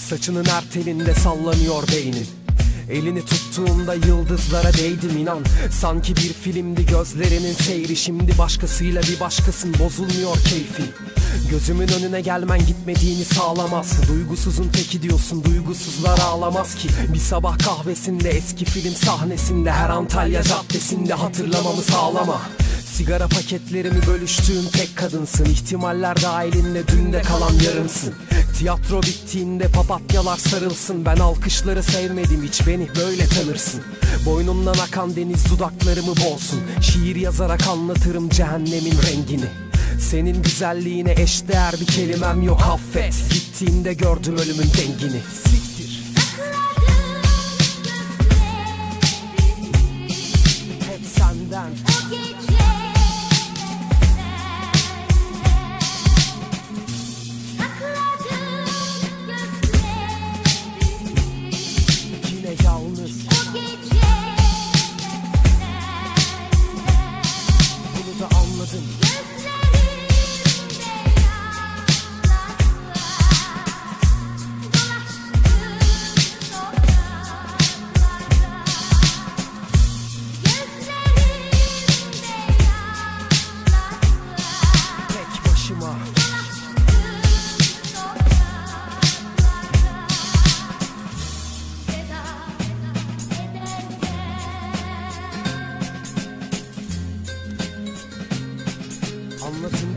Saçının her telinde sallanıyor beynin. Elini tuttuğumda yıldızlara değdim inan. Sanki bir filmdi gözlerinin seyri. Şimdi başkasıyla bir başkasın, bozulmuyor keyfin. Gözümün önüne gelmen gitmediğini sağlamaz. Duygusuzun teki diyorsun, duygusuzlar ağlamaz ki. Bir sabah kahvesinde, eski film sahnesinde, her Antalya caddesinde hatırlamamı sağlama. Sigara paketlerimi bölüştüğüm tek kadınsın. İhtimaller dahilinle dünde kalan yarımsın. Tiyatro bittiğinde papatyalar sarılsın. Ben alkışları sevmedim hiç, beni böyle tanırsın. Boynumdan akan deniz dudaklarımı boğsun. Şiir yazarak anlatırım cehennemin rengini. Senin güzelliğine eşdeğer bir kelimem yok, affet. Gittiğinde gördüm ölümün dengini. Siktir. Hep senden. Yine yalnız. Bunu da anladım. Tek başıma. Anlatın